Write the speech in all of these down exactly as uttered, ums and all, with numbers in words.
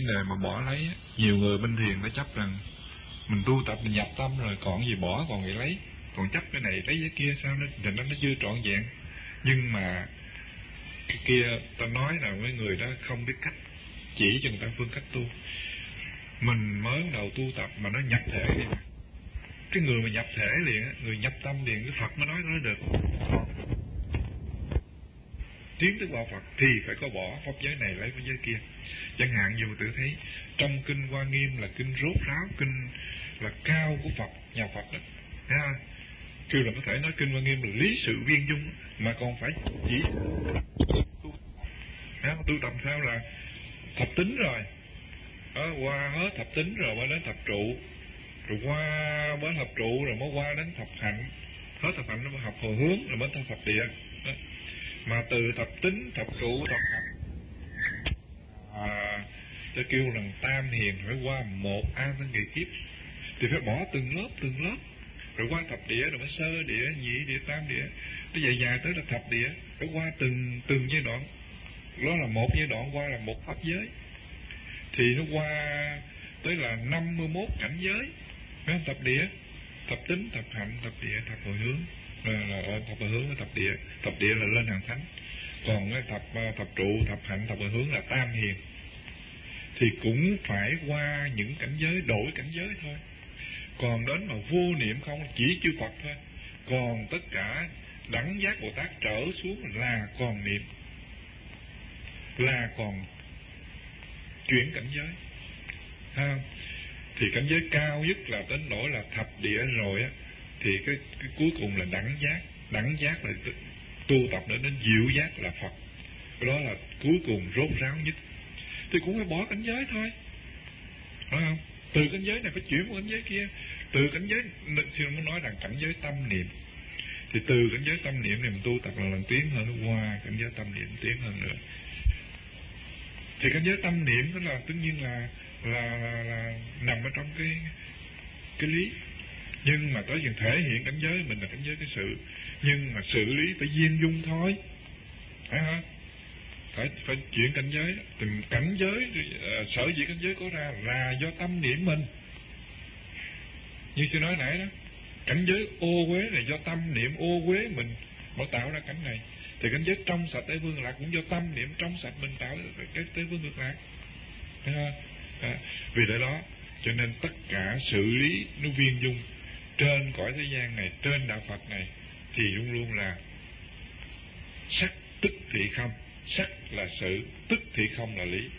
đề mà bỏ lấy á, nhiều người bên thiền đã chấp rằng mình tu tập mình nhập tâm rồi còn gì bỏ, còn gì lấy, còn chấp cái này lấy cái kia sao nó thì nó nó chưa trọn vẹn. Nhưng mà cái kia ta nói là mấy người đó không biết cách, chỉ cho người ta phương cách tu. Mình mới đầu tu tập mà nó nhập thể đi mà. Cái người mà nhập thể liền á, người nhập tâm liền, cái Phật mới nói nó được. Tiến tới qua Phật thì phải có bỏ pháp giới này lấy pháp giới kia. Chẳng hạn như tự thấy trong kinh Hoa Nghiêm là kinh rốt ráo, kinh là cao của Phật, nhà Phật đó. Ha. Kêu là có thể nói kinh Hoa Nghiêm là lý sự viên dung, mà còn phải chỉ tu. Ha, tu tập sao là thập tính rồi. Đó, qua hết thập tính rồi mới đến thập trụ, rồi qua đến thập trụ rồi mới qua đến thập hạnh, hết thập hạnh nó mới học hồi hướng rồi mới tới thập địa. Đó. Mà từ thập tính, thập trụ, thập hạnh à, tôi kêu rằng tam hiền phải qua một an thân kỳ kiếp, thì phải bỏ từng lớp từng lớp, rồi qua thập địa rồi mới sơ địa, nhị địa, tam địa, nó dài dài tới là thập địa, phải qua từng từng giai đoạn. Đó là một giai đoạn qua là một pháp giới, thì nó qua tới là năm mươi mốt cảnh giới. Phải thập địa, thập tính, thập hạnh, thập địa, thập hồi hướng, là, là thập hồi hướng với thập địa. Thập địa là lên hàng thánh, còn cái thập thập trụ, thập hạnh, thập hồi hướng là tam hiền. Thì cũng phải qua những cảnh giới, đổi cảnh giới thôi. Còn đến mà vô niệm không, chỉ chư Phật thôi. Còn tất cả đẳng giác Bồ Tát trở xuống là còn niệm, là còn chuyển cảnh giới. Ha. Thì cảnh giới cao nhất là đến nỗi là thập địa rồi á, thì cái, cái cuối cùng là đẳng giác. Đẳng giác là tu tập đến đến diệu giác là Phật. Cái đó là cuối cùng rốt ráo nhất. Thì cũng phải bỏ cảnh giới thôi, phải không? Từ cảnh giới này phải chuyển qua cảnh giới kia. Từ cảnh giới, xin muốn nói rằng cảnh giới tâm niệm, thì từ cảnh giới tâm niệm này mình tu tập là lần tiến hơn, qua cảnh giới tâm niệm tiến hơn nữa. Thì cảnh giới tâm niệm đó là tất nhiên là là, là, là nằm ở trong cái cái lý, nhưng mà tới dần thể hiện cảnh giới mình là cảnh giới cái sự, nhưng mà xử lý phải viên dung thôi, phải không? Phải phải chuyển cảnh giới. Thì cảnh giới uh, sở dĩ cảnh giới có ra là do tâm niệm mình. Như tôi nói nãy đó, cảnh giới ô uế này do tâm niệm ô uế mình mới tạo ra cảnh này. Thì cảnh giới trong sạch Tây Phương Lạc cũng do tâm niệm trong sạch mình tạo ra cái Tây Phương Cực Lạc. Thấy không? À, vì lẽ đó cho nên tất cả xử lý nó viên dung trên cõi thế gian này, trên đạo Phật này, thì luôn luôn là sắc tức thị không. Sắc là sự, tức thị không là lý.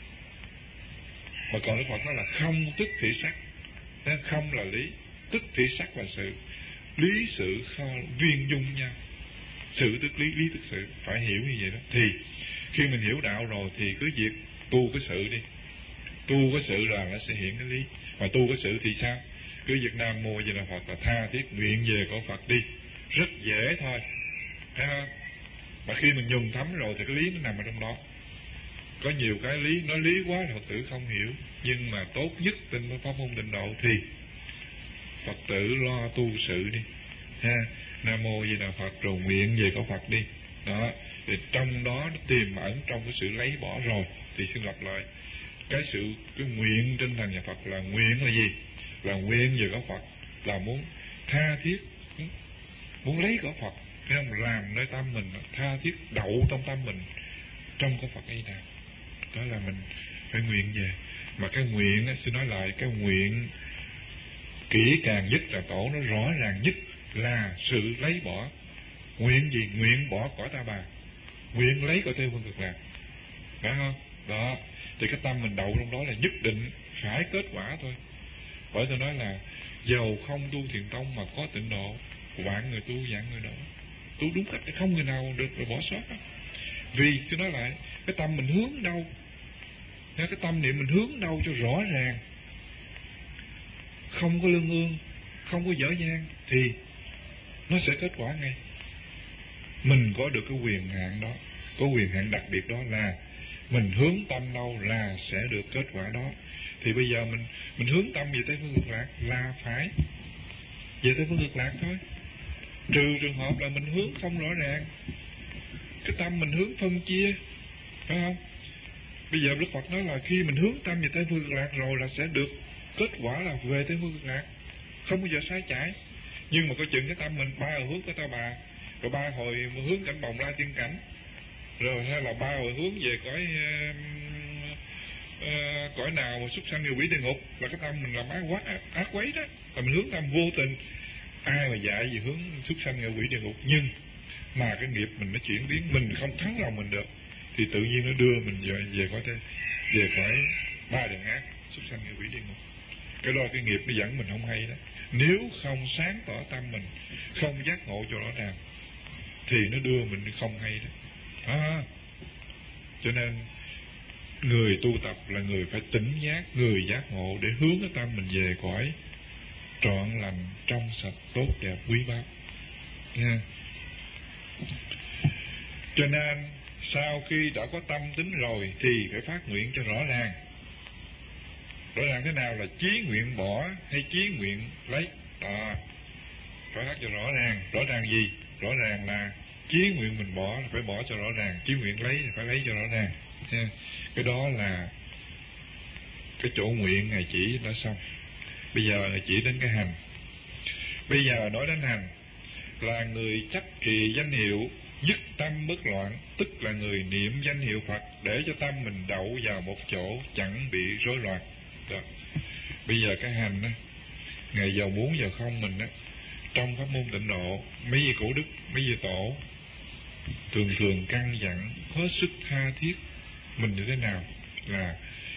Mà còn Đức Phật nói là không tức thị sắc, nên không là lý, tức thị sắc là sự. Lý sự không viên dung nhau, sự tức lý, lý tức sự, phải hiểu như vậy đó. Thì khi mình hiểu đạo rồi thì cứ việc tu cái sự đi, tu cái sự là nó sẽ hiện cái lý. Mà tu cái sự thì sao? Cứ việc Nam Mô Di Đà Phật là tha thiết nguyện về cõi Phật đi, rất dễ thôi, thấy không? Mà khi mình nhuần thấm rồi thì cái lý nó nằm ở trong đó. Có nhiều cái lý, nói lý quá thì Phật tử không hiểu, nhưng mà tốt nhất tin với pháp môn tịnh độ thì Phật tử lo tu sự đi, ha. Nam Mô Di Đà Phật rồi nguyện về cõi Phật đi. Đó, thì trong đó nó tiềm ẩn trong cái sự lấy bỏ rồi. Thì xin lặp lại, cái sự cái nguyện trên thành nhà Phật là nguyện là gì? Là nguyện về cõi Phật, là muốn tha thiết, muốn lấy cõi Phật, phải không? Làm nơi tâm mình tha thiết đậu trong tâm mình trong cõi Phật ấy nào. Đó là mình phải nguyện về. Mà cái nguyện á, xin nói lại, cái nguyện kỹ càng nhất là tổ nó rõ ràng nhất là sự lấy bỏ. Nguyện gì? Nguyện bỏ cõi ta bà, nguyện lấy cõi Tây Phương Cực Lạc, phải không? Đó, thì cái tâm mình đậu trong đó là nhất định phải kết quả thôi. Bởi tôi nói là dầu không tu thiền tông mà có tịnh độ, vạn người tu vạn người độ, tu đúng cách không người nào được rồi bỏ sót đó. Vì tôi nói lại, cái tâm mình hướng đâu, cái tâm niệm mình hướng đâu cho rõ ràng, không có lương ương, không có dở dang, thì nó sẽ kết quả ngay. Mình có được cái quyền hạn đó, có quyền hạn đặc biệt đó là mình hướng tâm đâu là sẽ được kết quả đó. Thì bây giờ mình mình hướng tâm về Tây Phương Cực Lạc là phải về Tây Phương Cực Lạc thôi. Trừ trường hợp là mình hướng không rõ ràng, cái tâm mình hướng phân chia, phải không? Bây giờ Đức Phật nói là khi mình hướng tâm về Tây Phương Cực Lạc rồi là sẽ được kết quả là về Tây Phương Cực Lạc, không bao giờ sai chải. Nhưng mà coi chừng cái tâm mình ba hồi hướng cái ta bà, rồi ba hồi hướng cảnh bồng lai tiên cảnh, rồi hay là ba hồi hướng về cõi uh, uh, cõi nào mà súc sanh người quỷ địa ngục, là cái tâm mình làm ác quá ác quấy đó, là mình hướng tâm vô tình. Ai mà dạy gì hướng súc sanh người quỷ địa ngục, nhưng mà cái nghiệp mình nó chuyển biến, mình không thắng lòng mình được, thì tự nhiên nó đưa mình về về cõi thế, về cõi ba đường ác, súc sanh người quỷ địa ngục. Cái đó cái nghiệp nó dẫn mình không hay đó. Nếu không sáng tỏ tâm mình, không giác ngộ cho rõ ràng, thì nó đưa mình không hay đó. À, cho nên người tu tập là người phải tỉnh giác, người giác ngộ để hướng cái tâm mình về cõi trọn lành, trong sạch, tốt đẹp, quý báu. Nha. Cho nên sau khi đã có tâm tính rồi thì phải phát nguyện cho rõ ràng. Rõ ràng thế nào là chí nguyện bỏ hay chí nguyện lấy? À, phải phát cho rõ ràng. Rõ ràng gì? Rõ ràng là chí nguyện mình bỏ là phải bỏ cho rõ ràng, chí nguyện lấy là phải lấy cho rõ ràng. Nha. Cái đó là cái chỗ nguyện Ngài chỉ đã xong. Bây giờ Ngài chỉ đến cái hành. Bây giờ nói đến hành là người chấp trì danh hiệu dứt tâm bất loạn, tức là người niệm danh hiệu Phật để cho tâm mình đậu vào một chỗ chẳng bị rối loạn. Đó. Bây giờ cái hành á, Ngài giàu muốn giờ không mình á, trong pháp môn Tịnh Độ, mấy vị cổ đức, mấy vị tổ thường thường căn dặn hết sức tha thiết mình như thế nào, là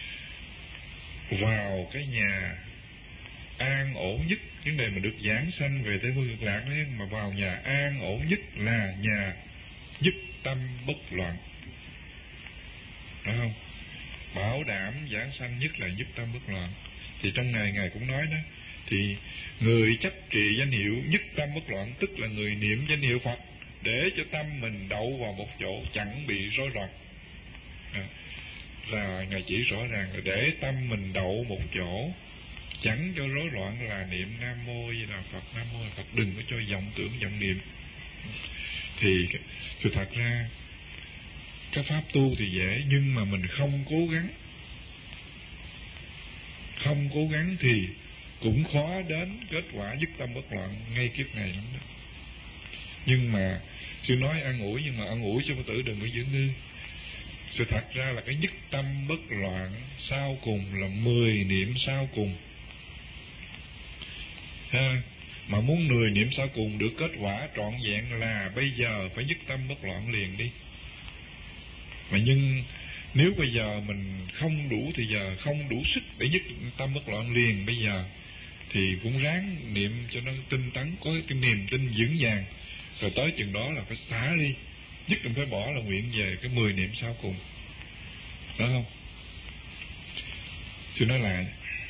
vào cái nhà an ổn nhất. Vấn đề mà được giảng sanh về Tây Phương Cực Lạc đấy, mà vào nhà an ổn nhất là nhà dứt tâm bất loạn, phải không? Bảo đảm giảng sanh nhất là dứt tâm bất loạn. Thì trong này Ngài cũng nói đó, thì người chấp trì danh hiệu dứt tâm bất loạn, tức là người niệm danh hiệu Phật để cho tâm mình đậu vào một chỗ chẳng bị rối loạn. À, là Ngài chỉ rõ ràng là để tâm mình đậu một chỗ chẳng cho rối loạn là niệm Nam Mô Di Đà Phật, Nam Mô Di Đà Phật, đừng có cho vọng tưởng vọng niệm. Thì sự thật ra cái pháp tu thì dễ, nhưng mà mình không cố gắng, không cố gắng thì cũng khó đến kết quả dứt tâm bất loạn ngay kiếp này lắm đó. Nhưng mà sư nói an ủi, nhưng mà an ủi cho Phật tử đừng có giữ ngư. Sự thật ra là cái dứt tâm bất loạn sau cùng là mười niệm sau cùng. Ha, mà muốn mười niệm sau cùng được kết quả trọn vẹn là bây giờ phải dứt tâm bất loạn liền đi. Mà nhưng nếu bây giờ mình không đủ thì giờ không đủ sức để dứt tâm bất loạn liền bây giờ, thì cũng ráng niệm cho nó tinh tấn, có cái niềm tin vững vàng, rồi tới chừng đó là phải xả đi, dứt đừng phải bỏ, là nguyện về cái mười niệm sau cùng. Đó không? Tôi nói lại,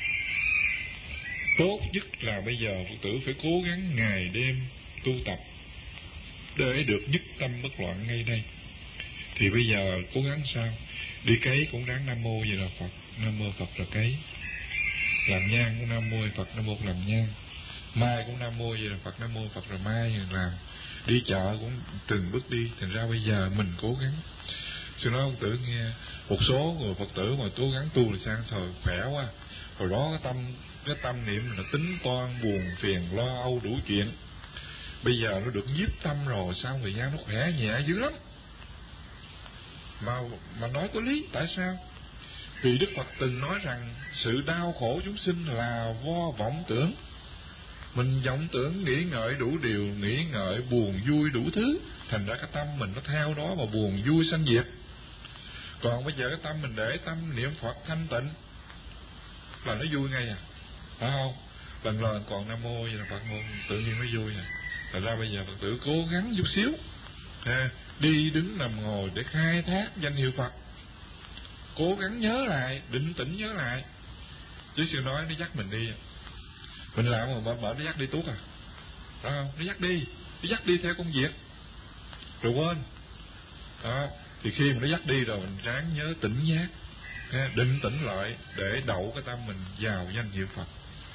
tốt nhất là bây giờ Phật tử phải cố gắng ngày đêm tu tập để được dứt tâm bất loạn ngay đây. Thì bây giờ cố gắng sao? Đi cấy cũng đáng Nam Mô Di Đà Phật, Nam Mô Phật là cấy. Làm nhang cũng Nam Mô Phật, Nam Mô làm nhang. Mai cũng Nam Mô Di Đà Phật, Nam Mô Phật là mai làm. Đi chợ cũng từng bước đi. Thành ra bây giờ mình cố gắng. Sư nói Phật tử nghe, một số người Phật tử mà cố gắng tu là sang thời khỏe quá. Hồi đó cái tâm cái tâm niệm là tính toan, buồn phiền, lo âu đủ chuyện. Bây giờ nó được nhiếp tâm rồi, sau thời gian nó khỏe nhẹ dữ lắm. Mà mà nói có lý, tại sao? Vì Đức Phật từng nói rằng sự đau khổ chúng sinh là do vọng tưởng. Mình vọng tưởng nghĩ ngợi đủ điều, nghĩ ngợi buồn vui đủ thứ, thành ra cái tâm mình nó theo đó mà buồn vui sanh diệt. Còn bây giờ cái tâm mình để tâm niệm Phật thanh tịnh là nó vui ngay à, phải không? Lần lần còn Nam Mô Di Đà Phật môn tự nhiên nó vui à. Thành ra bây giờ Phật tử cố gắng chút xíu, à, đi đứng nằm ngồi để khai thác danh hiệu Phật, cố gắng nhớ lại, định tĩnh nhớ lại. Chứ sư nói nó dắt mình đi, mình làm mà mở nó dắt đi tuốt à, phải không? Nó dắt đi, nó dắt đi theo công việc rồi quên đó. Thì khi mà nó dắt đi rồi mình ráng nhớ tỉnh giác, định tĩnh lại để đậu cái tâm mình vào danh hiệu Phật.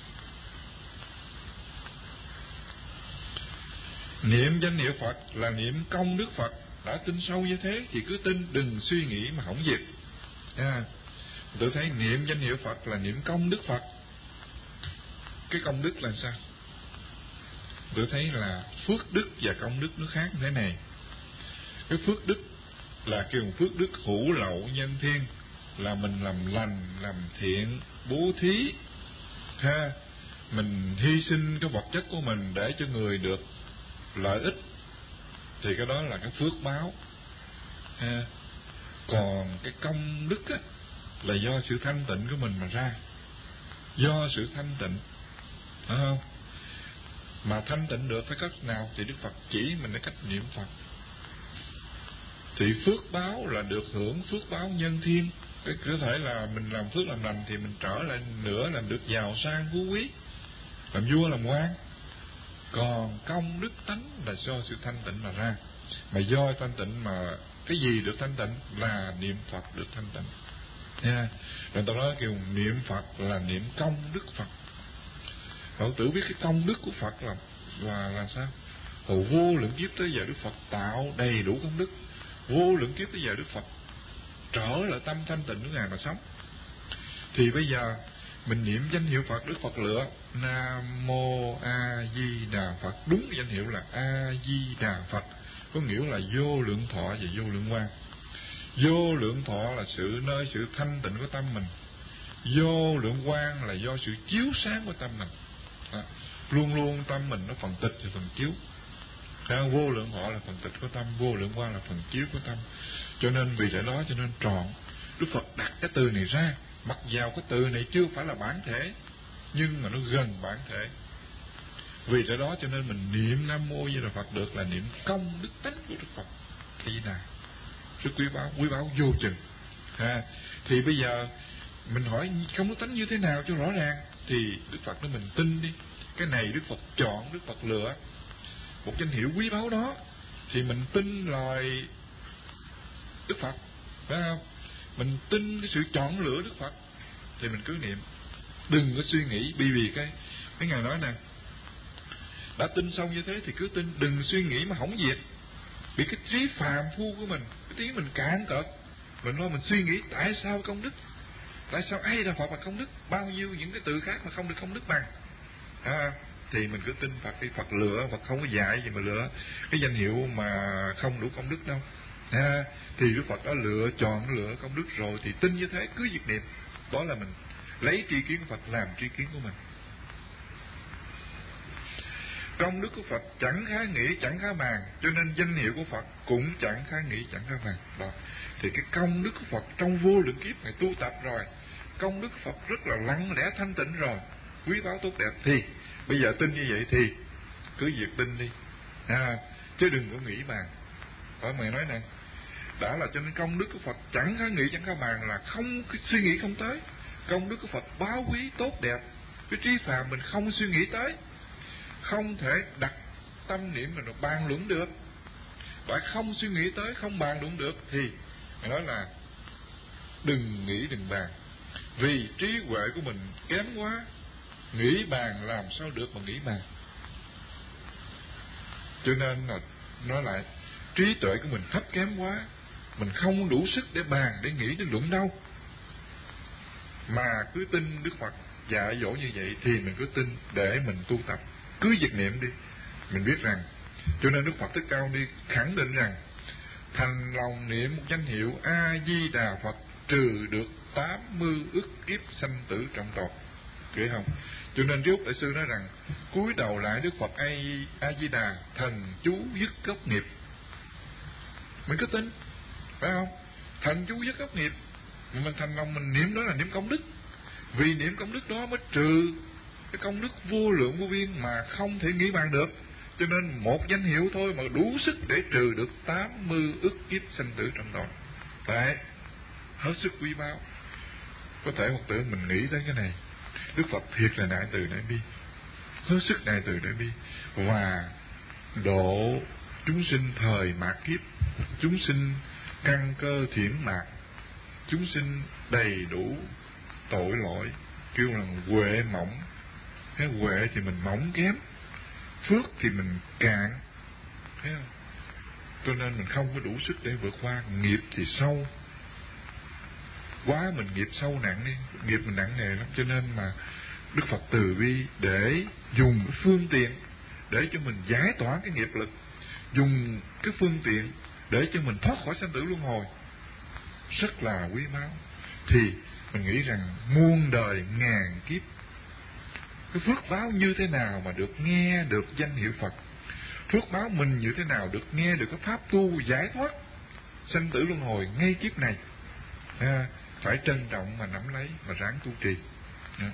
Niệm danh hiệu Phật là niệm công đức Phật. Đã tin sâu như thế thì cứ tin, đừng suy nghĩ mà hỏng việc. À, tôi thấy niệm danh hiệu Phật là niệm công đức Phật. Cái công đức là sao? Tôi thấy là phước đức và công đức nó khác thế này. Cái phước đức là kêu phước đức hữu lậu nhân thiên, là mình làm lành, làm thiện, bố thí, ha, mình hy sinh cái vật chất của mình để cho người được lợi ích, thì cái đó là cái phước báo, ha. Còn cái công đức á, là do sự thanh tịnh của mình mà ra, do sự thanh tịnh, phải không? Mà thanh tịnh được phải cách nào thì Đức Phật chỉ mình cái cách niệm Phật. Thì phước báo là được hưởng phước báo nhân thiên. Cái có thể là mình làm phước làm lành thì mình trở lại nữa làm được giàu sang phú quý, làm vua làm quan. Còn công đức tánh là do sự thanh tịnh mà ra. Mà do thanh tịnh mà cái gì được thanh tịnh là niệm Phật được thanh tịnh, nha. Rồi tao nói kêu niệm Phật là niệm công đức Phật. Cậu tử biết cái công đức của Phật là là là sao? Hồi vô lượng kiếp tới giờ Đức Phật tạo đầy đủ công đức, vô lượng kiếp tới giờ Đức Phật trở lại tâm thanh tịnh của Ngài mà sống. Thì bây giờ mình niệm danh hiệu Phật, Đức Phật lựa Nam Mô A Di Đà Phật. Đúng cái danh hiệu là A Di Đà Phật, có nghĩa là vô lượng thọ và vô lượng quang. Vô lượng thọ là sự nơi sự thanh tịnh của tâm mình, vô lượng quang là do sự chiếu sáng của tâm mình. À, luôn luôn tâm mình nó phần tịch thì phần chiếu. À, vô lượng thọ là phần tịch của tâm, vô lượng quang là phần chiếu của tâm. Cho nên vì lẽ đó cho nên trọn Đức Phật đặt cái từ này ra. Mặc dầu cái từ này chưa phải là bản thể, nhưng mà nó gần bản thể. Vì lẽ đó cho nên mình niệm Nam Mô Di Đà Phật được là niệm công đức tánh của Đức Phật. Cái gì nào rất quý báu, quý báu vô chừng. À, thì bây giờ mình hỏi công đức tánh như thế nào cho rõ ràng, thì Đức Phật nói mình tin đi. Cái này Đức Phật chọn, Đức Phật lựa một danh hiệu quý báu đó, thì mình tin lời Đức Phật, phải không? Mình tin cái sự chọn lựa Đức Phật thì mình cứ niệm, đừng có suy nghĩ. Bởi vì cái cái Ngài nói nè, đã tin xong như thế thì cứ tin, đừng suy nghĩ mà hỏng việc. Vì cái trí phàm phu của mình, cái trí mình cạn cợt, mình lo mình suy nghĩ tại sao công đức, tại sao ai là Phật là công đức, bao nhiêu những cái từ khác mà không được công đức bằng, à, thì mình cứ tin Phật đi. Phật lựa, Phật không có dạy gì mà lựa cái danh hiệu mà không đủ công đức đâu. À, thì Đức Phật đã lựa chọn lựa công đức rồi thì tin như thế cứ việc niệm. Đó là mình lấy tri kiến của Phật làm tri kiến của mình. Công đức của Phật chẳng khá nghĩ chẳng khá bàn, cho nên danh hiệu của Phật cũng chẳng khá nghĩ chẳng khá bàn. Đó. Thì cái công đức của Phật trong vô lượng kiếp này tu tập rồi, công đức của Phật rất là lặng lẽ thanh tịnh rồi, quý báu tốt đẹp. Thì bây giờ tin như vậy thì cứ việc tin đi, à, chứ đừng có nghĩ bàn. Hỏi mày nói nè, đã là cho nên công đức của Phật chẳng khá nghĩ chẳng khá bàn là không suy nghĩ không tới. Công đức của Phật báo quý tốt đẹp, cái trí phàm mình không suy nghĩ tới, không thể đặt tâm niệm mình bàn luận được. Bởi không suy nghĩ tới, không bàn luận được thì Ngài nói là đừng nghĩ đừng bàn. Vì trí huệ của mình kém quá, nghĩ bàn làm sao được mà nghĩ bàn. Cho nên là nói lại, trí tuệ của mình thấp kém quá, mình không đủ sức để bàn, để nghĩ, để luận đâu. Mà cứ tin Đức Phật dạy dỗ như vậy thì mình cứ tin để mình tu tập, cứ việc niệm đi. Mình biết rằng, cho nên Đức Phật Thích Ca Mâu Ni khẳng định rằng thành lòng niệm một danh hiệu A Di Đà Phật trừ được tám mươi ức kiếp sanh tử trọng tột. Kể không? Cho nên Đức Đại sư nói rằng cúi đầu lại Đức Phật A Di Đà, thần chú dứt gốc nghiệp. Mình cứ tin, phải không? Thần chú dứt gốc nghiệp, mình thành lòng mình niệm đó là niệm công đức. Vì niệm công đức đó mới trừ cái công đức vô lượng vô biên mà không thể nghĩ bàn được. Cho nên một danh hiệu thôi mà đủ sức để trừ được tám mươi ức kiếp sanh tử trọng tột. Đấy, hết sức quý báu. Có thể một tưởng mình nghĩ tới cái này, Đức Phật thiệt là đại từ đại bi, hết sức đại từ đại bi, và độ chúng sinh thời mạt kiếp, chúng sinh căn cơ thiển mạt, chúng sinh đầy đủ tội lỗi, kêu là huệ mỏng. Cái huệ thì mình mỏng kém, phước thì mình cạn, thấy không? Cho nên mình không có đủ sức để vượt qua. Nghiệp thì sâu, quá mình nghiệp sâu nặng đi, nghiệp mình nặng nề lắm, cho nên mà Đức Phật từ bi để dùng cái phương tiện để cho mình giải tỏa cái nghiệp lực, dùng cái phương tiện để cho mình thoát khỏi sanh tử luân hồi, rất là quý báu. Thì mình nghĩ rằng muôn đời ngàn kiếp, cái phước báo như thế nào mà được nghe được danh hiệu Phật, phước báo mình như thế nào được nghe được cái pháp tu giải thoát sanh tử luân hồi ngay kiếp này. À, phải trân trọng mà nắm lấy mà ráng tu trì. À.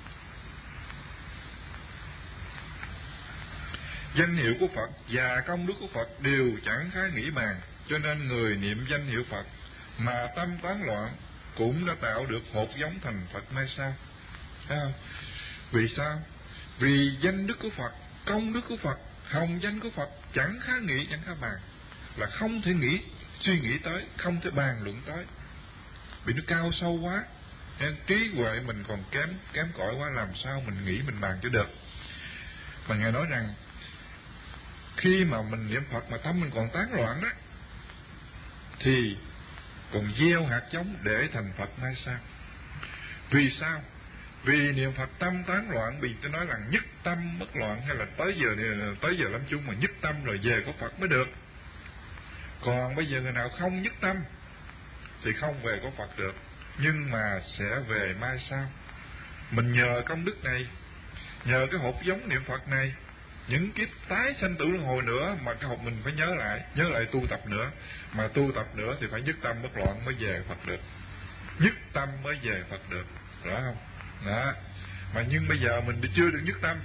Danh hiệu của Phật và công đức của Phật đều chẳng khá nghĩ bàn, cho nên người niệm danh hiệu Phật mà tâm tán loạn cũng đã tạo được hột giống thành Phật mai sau. À, vì sao? Vì danh đức của Phật, công đức của Phật, hồng danh của Phật chẳng khá nghĩ chẳng khá bàn, là không thể nghĩ suy nghĩ tới, không thể bàn luận tới, vì nó cao sâu quá, nên trí huệ mình còn kém kém cỏi quá, làm sao mình nghĩ mình bàn cho được. Mà Ngài nói rằng khi mà mình niệm Phật mà tâm mình còn tán loạn đó, thì còn gieo hạt giống để thành Phật mai sau. Vì sao? Vì niệm Phật tâm tán loạn, vì tôi nói là nhất tâm bất loạn, hay là tới giờ tới giờ lâm chung mà nhất tâm rồi về có Phật mới được. Còn bây giờ người nào không nhất tâm thì không về có Phật được, nhưng mà sẽ về mai sau. Mình nhờ công đức này, nhờ cái hột giống niệm Phật này, những kiếp tái sanh tử luân hồi nữa mà cái hột mình phải nhớ lại, nhớ lại tu tập nữa, mà tu tập nữa thì phải nhất tâm bất loạn mới về Phật được, nhất tâm mới về Phật được, rõ không? Đó. Mà nhưng bây giờ mình chưa được nhất tâm,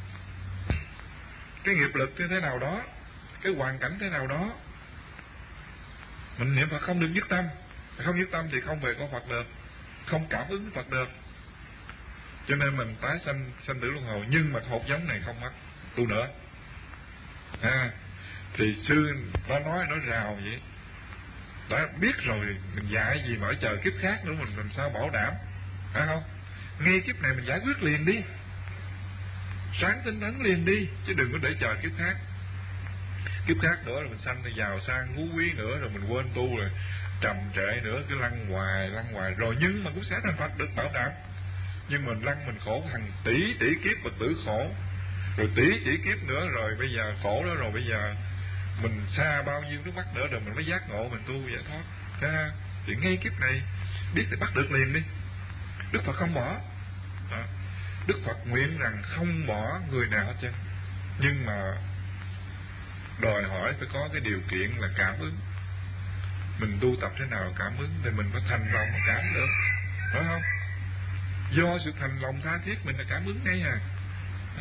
cái nghiệp lực như thế nào đó, cái hoàn cảnh thế nào đó, mình niệm Phật không được nhất tâm, không nhất tâm thì không về có Phật được, không cảm ứng Phật được. Cho nên mình tái sanh sanh tử luân hồi, nhưng mà hột giống này không mất, tu nữa. À, thì sư nó nói nó rào vậy, đã biết rồi mình dạy gì mà ở chờ kiếp khác nữa, mình làm sao bảo đảm, phải không? Ngay kiếp này mình giải quyết liền đi, sáng tinh tấn liền đi, chứ đừng có để chờ kiếp khác. Kiếp khác nữa rồi mình sanh thì giàu sang phú quý nữa, rồi mình quên tu rồi trầm trệ nữa, cứ lăn hoài lăn hoài rồi, nhưng mà cũng sẽ thành Phật được, bảo đảm. Nhưng mình lăn mình khổ hàng tỷ tỷ kiếp Phật tử khổ, rồi tỷ tỷ kiếp nữa, rồi bây giờ khổ đó, rồi bây giờ mình xa bao nhiêu nước mắt nữa rồi mình mới giác ngộ, mình tu giải thoát. À, thì ngay kiếp này biết thì bắt được liền đi. Đức Phật không bỏ. Đó. Đức Phật nguyện rằng không bỏ người nào hết trơn, nhưng mà đòi hỏi phải có cái điều kiện là cảm ứng. Mình tu tập thế nào cảm ứng thì mình phải thành lòng mà cảm được, phải không? Do sự thành lòng tha thiết mình là cảm ứng ngay à. Đó.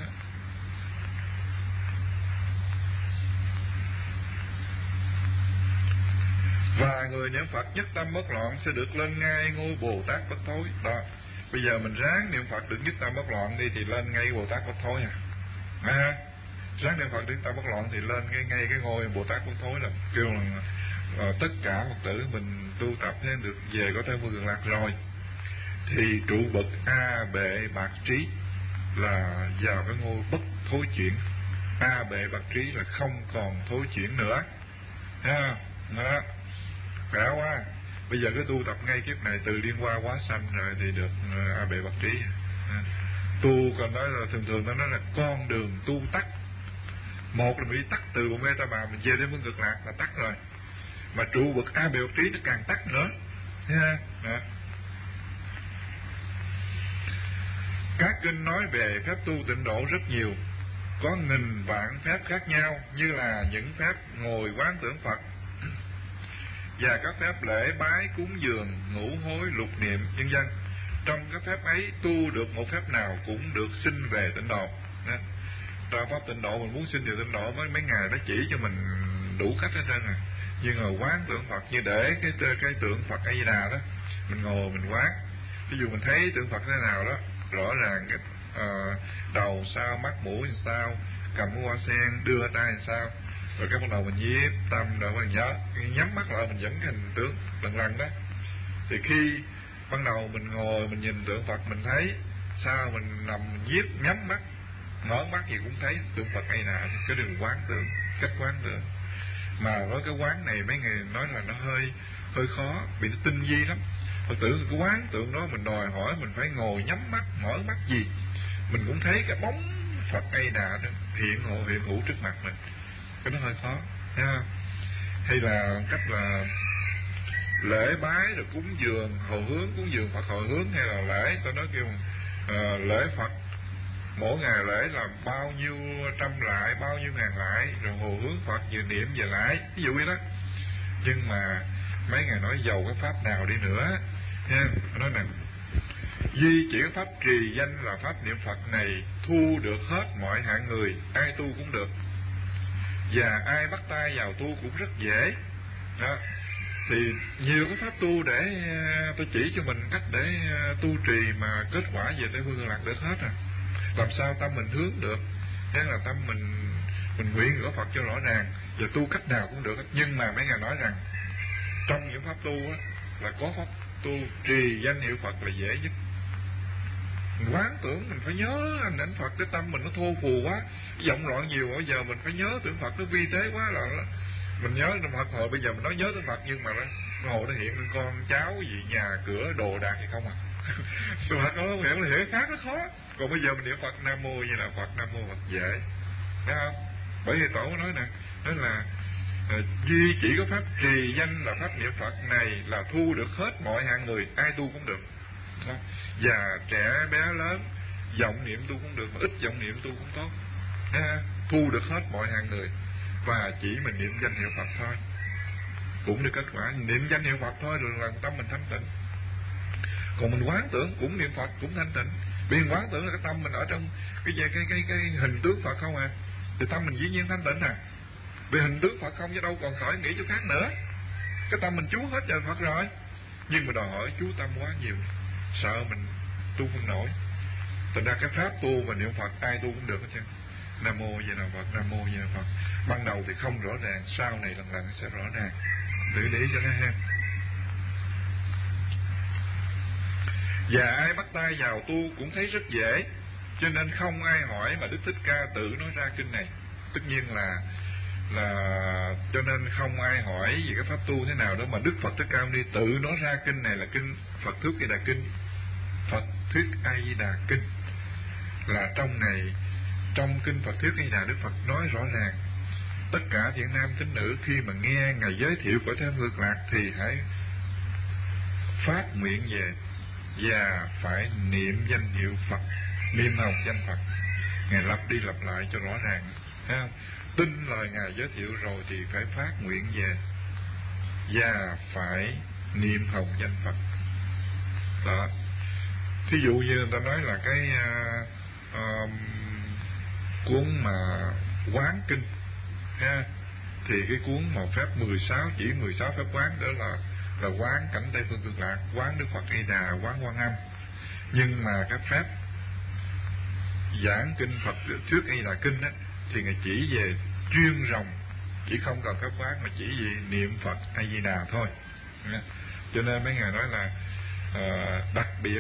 Và người niệm Phật nhất tâm bất loạn sẽ được lên ngay ngôi Bồ Tát bất thối. Đó. Bây giờ mình ráng niệm Phật được nhất tâm bất loạn đi thì lên ngay Bồ Tát bất thối à. À, ráng niệm Phật nhất tâm bất loạn thì lên ngay ngay cái ngôi Bồ Tát bất thối, là kêu là uh, tất cả Phật tử mình tu tập thế được về có tới vô thường lạc rồi, thì trụ bậc A bệ bạc trí là vào cái ngôi bất thối chuyển. A bệ bạc trí là không còn thối chuyển nữa. Ha, đó. Khỏe quá. Bây giờ cái tu tập ngay kiếp này từ liên hoa hóa sanh rồi thì được uh, A bệ bạc trí. À. Tu còn nói là thường thường nó nói là con đường tu tắt. Một là bị tắt từ Bồ Mê Ta Bà mình về đến Vương Cực Lạc là tắt rồi, mà trụ bậc A bệ bạc trí nó càng tắt nữa. Ha. Đó. Các kinh nói về phép tu tịnh độ rất nhiều, có nghìn vạn phép khác nhau, như là những phép ngồi quán tưởng Phật và các phép lễ bái cúng dường, ngũ hối, lục niệm, vân vân. Trong các phép ấy tu được một phép nào cũng được sinh về tịnh độ. Trong pháp tịnh độ mình muốn sinh về tịnh độ mấy mấy ngày nó chỉ cho mình đủ cách hết trơn à. Nhưng mà quán tưởng Phật như để cái cái tượng Phật A Di Đà đó, mình ngồi mình quán. Ví dụ mình thấy tượng Phật thế nào đó, rõ ràng cái uh, đầu sao, mắt mũi làm sao, cầm cái hoa sen, đưa tay làm sao, rồi cái bắt đầu mình nhiếp tâm, rồi mình nhớ nhắm mắt lại mình dẫn cái hình tướng lần lần đó. Thì khi ban đầu mình ngồi mình nhìn tượng Phật mình thấy sao, mình nằm mình nhiếp nhắm mắt mở mắt gì cũng thấy tượng Phật hay là cái đường quán tưởng, cách quán tưởng. Mà với cái quán này mấy người nói là nó hơi hơi khó, vì nó tinh vi lắm. Phật tử cái quán tượng đó mình đòi hỏi mình phải ngồi nhắm mắt, mở mắt gì mình cũng thấy cái bóng Phật A Đà đó hiện hộ hiện hữu trước mặt mình. Cái đó hơi khó ha. Hay là cách là lễ bái rồi cúng dường hồi hướng, cúng dường Phật hồi hướng, hay là lễ tôi nói kêu uh, lễ Phật mỗi ngày lễ là bao nhiêu trăm lại, bao nhiêu ngàn lại, rồi hồi hướng Phật vừa niệm về lại, ví dụ như đó. Nhưng mà mấy ngày nói giàu cái pháp nào đi nữa nha, nói nè, duy chỉ pháp trì danh là pháp niệm Phật này thu được hết mọi hạng người, ai tu cũng được, và ai bắt tay vào tu cũng rất dễ đó. Thì nhiều cái pháp tu để tôi chỉ cho mình cách để tu trì mà kết quả về Tây Phương Lạc được hết à. Làm sao tâm mình hướng được, thế là tâm mình mình nguyện của Phật cho rõ ràng, và tu cách nào cũng được. Nhưng mà mấy ngài nói rằng trong những pháp tu á, là có pháp tu trì danh hiệu Phật là dễ nhất. Mình quán tưởng mình phải nhớ anh ảnh Phật, cái tâm mình nó thô phù quá, vọng loạn nhiều, bây giờ mình phải nhớ tưởng Phật nó vi tế quá là mình nhớ tưởng Phật. Hồi bây giờ mình nói nhớ tưởng Phật nhưng mà nó hồi nó hiện lên con cháu gì, nhà cửa đồ đạc thì không à. Phật nó hiểu là hiểu khác nó khó. Còn bây giờ mình niệm Phật Nam Mô như là Phật Nam Mô Phật dễ, thấy không? Bởi vì tổ nói nè, đó là uh, duy chỉ có pháp trì danh là pháp niệm Phật này là thu được hết mọi hạng người, ai tu cũng được. Đó. Già trẻ bé lớn vọng niệm tu cũng được, mà ít vọng niệm tu cũng tốt. À, thu được hết mọi hạng người, và chỉ mình niệm danh hiệu Phật thôi cũng được kết quả. Niệm danh hiệu Phật thôi rồi là tâm mình thanh tịnh. Còn mình quán tưởng cũng niệm Phật cũng thanh tịnh. Vì mình quán tưởng là cái tâm mình ở trong cái cái cái cái, cái hình tướng Phật không à, thì tâm mình dĩ nhiên thanh tịnh à. Vì hình tướng Phật không chứ đâu còn khỏi nghĩ chỗ khác nữa. Cái tâm mình chú hết vào Phật rồi, nhưng mà đòi hỏi chú tâm quá nhiều, sợ mình tu không nổi. Thành ra cái pháp tu mà niệm Phật ai tu cũng được hết trơn. Nam Mô Di Đà Phật, Nam Mô Di Đà Phật. Ban đầu thì không rõ ràng, sau này lần lần sẽ rõ ràng. Tự để ý cho nó ha. Và ai bắt tay vào tu cũng thấy rất dễ, cho nên không ai hỏi mà Đức Thích Ca tự nói ra kinh này. Tất nhiên là là cho nên không ai hỏi về cái pháp tu thế nào đó mà Đức Phật Thích Ca Mâu Ni tự nói ra kinh này là kinh Phật Thuyết A Di Đà Kinh. Phật Thuyết A Di Đà Kinh là trong này, trong kinh Phật Thuyết A Di Đà, Đức Phật nói rõ ràng tất cả thiện nam tín nữ khi mà nghe ngài giới thiệu cõi Thế Cực Lạc thì hãy phát nguyện về và phải niệm danh hiệu Phật, niệm hồng danh Phật. Ngài lặp đi lặp lại cho rõ ràng, thấy không? Tin lời ngài giới thiệu rồi thì phải phát nguyện về và phải niệm hồng danh Phật. Đó. Thí dụ như người ta nói là cái uh, uh, cuốn mà quán kinh ha, thì cái cuốn mà phép mười sáu, chỉ mười sáu phép quán đó là là quán cảnh Tây Phương Cực Lạc, quán Đức Phật A Di Đà, quán Quan Âm. Nhưng mà cái phép giảng kinh Phật Thuyết A Di Đà Kinh á, thì ngài chỉ về chuyên rồng, chỉ không cần phép quán mà chỉ về niệm Phật A Di Đà thôi. Cho nên mấy ngài nói là uh, đặc biệt